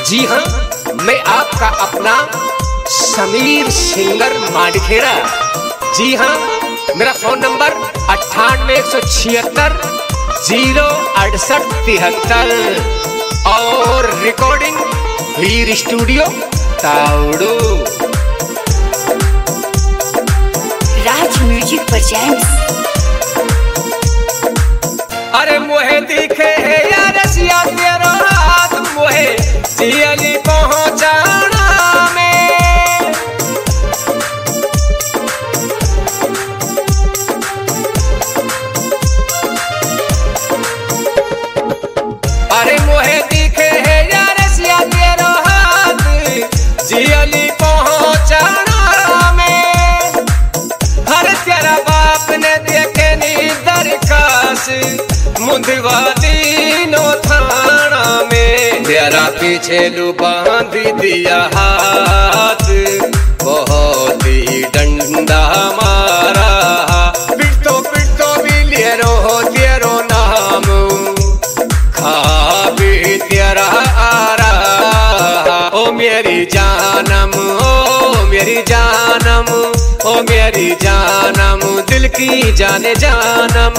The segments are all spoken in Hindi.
जी हाँ, मैं आपका अपना समीर सिंगर मांडखेड़ा। जी हाँ, मेरा फोन नंबर 98 176 068 73 और recording Veer studio Tauru. Raj music presents. अरे मोहे दिखे है यार रसिया तेरा हाथ, मोहे जियली पहुंचाना में। अरे मोहे दिखे है यार रसिया तेरा हाथ, जियली पहुंचाना में। हर तेरा बाप ने देखे नी दरखास मुंदवा दीनो थाना में। तेरा पीछे लू बांध दिया हाथ, बहुत ही डंडा मारा। पिटतो पिटतो भी लेरो तेरो नाम, खा भी तेरा आ रहा। ओ मेरी जानम, ओ मेरी जानम, ओ मेरी जानम, दिल की जाने जानम।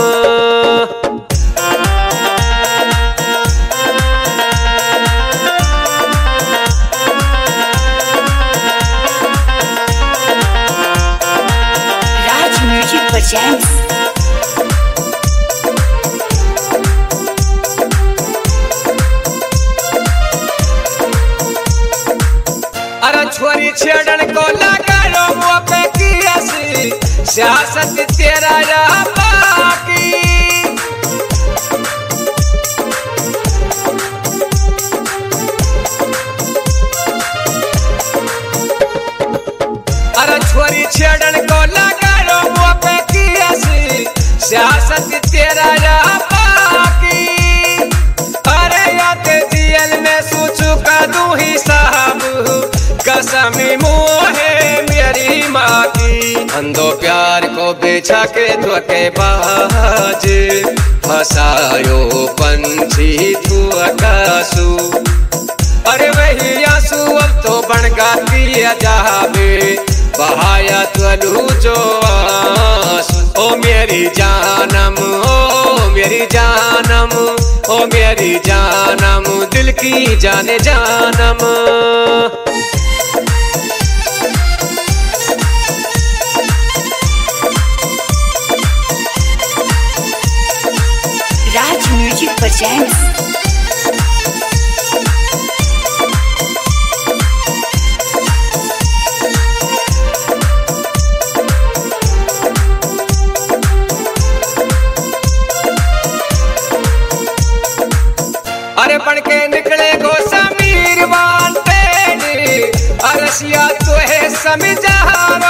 Raj music presents. अरे छोरी छेड़न को लगायो मुँह पे कियासी, सियासत तेरा या बाकी। अरे छोरी छेड़न को लगायो मुँह पे कियासी, सियासत तेरा या बाकी। अरे याते जेल में सूचू का दूं हिसाब, कसमी मोहे मेरी माँ की। अंधो प्यार को बेचा के धोखेबाज, फसायो पंछी तू आकाशू। अरे वही आंसू अब तो बन गाती जाबे, बहाया तलू जो आंसू। ओ मेरी जानम, ओ मेरी जानम, ओ मेरी जानम, दिल की जाने जानम। Raj music presents. अरे पढ़ के निकले गो समीर वांटेड, अरसिया तो है समझारो।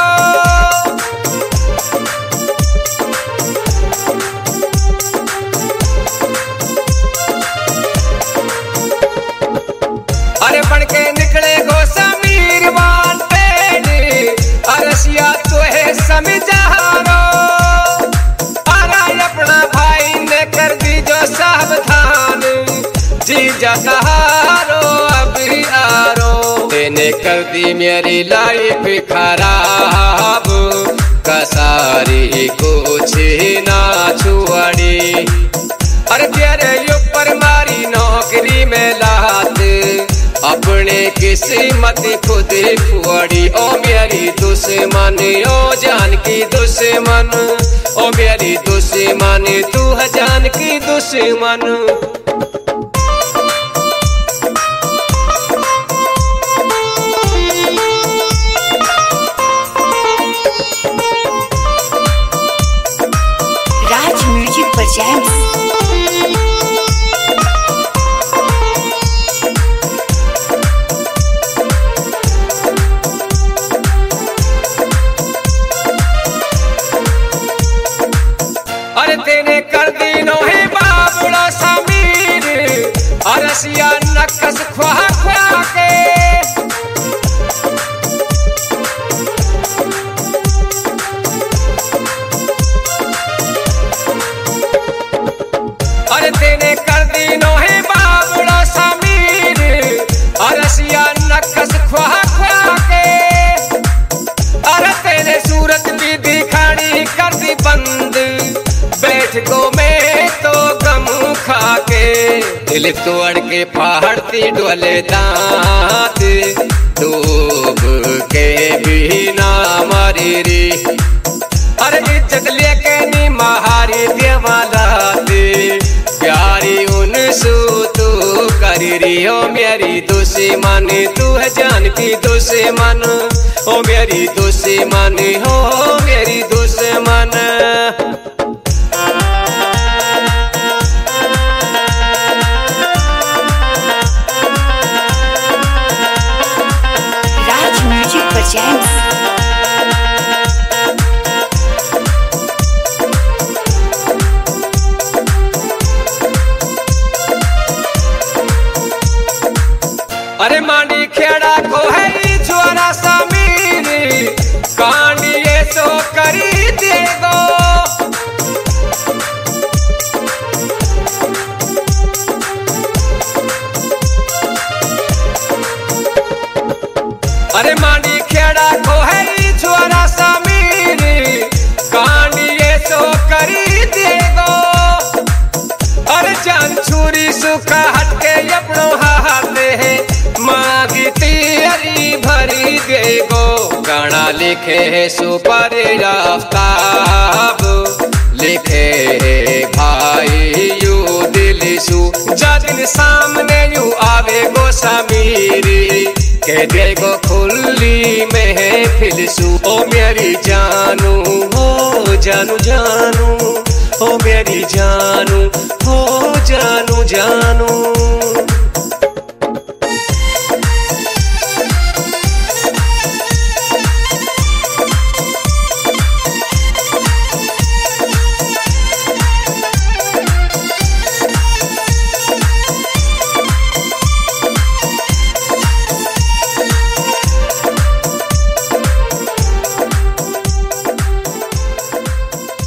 अरे पढ़ के निकले गो समीर वांटेड, अरसिया तो है समझारो। अरे अपना भाई ने कर दी जो सावधान, जी जहारो अभी आरो। तेने कर दी मेरी लाइफ खराब, कसारी कुछ ना छुआड़ी। अरे तेरे ऊपर मारी नौकरी में लात, अपने किस्मत खुद फुआड़ी। ओ मेरी दुश्मन, ओ जान की दुश्मन, ओ मेरी दुश्मन, तू है जान की दुश्मन। Raj music presents. अरे तेने कर दी नो है बाबुड़ा समीर, अरसिया नक्कस ख्वा ख्वा के। अरे तेने कर दी नो है बाबुड़ा समीर, अरसिया दिल तोड़ के फाड़ती डोले दांत, डूब के भी ना मरी री। अरे इज्जत लेके नी महारी देवाला दे, प्यारी उनसू तू करी री। ओ मेरी दुश्मन तू है जान की दुश्मन, ओ मेरी दुश्मन हो मेरी दुश्मन। Raj Music presents अरे मांडी खेड़ा को है छोरा समीर, कांडिये सो करी देगो। अरे मांडी खेड़ा को है छोरा समीर, कांडिये सो करी देगो। अरे जान छुरी सुखा हटके अपनो हाथे है, मांगती हरी भरी देगो। गाना लिखे है सुपर आफ्ताब, लिखे है भाई यू दिलसू। जदिन सामने यू आवे गो समीरी, कह देगो खुली में फिलसू। ओ मेरी जानू हो जानू जानू, ओ मेरी जानू हो जानू जानू।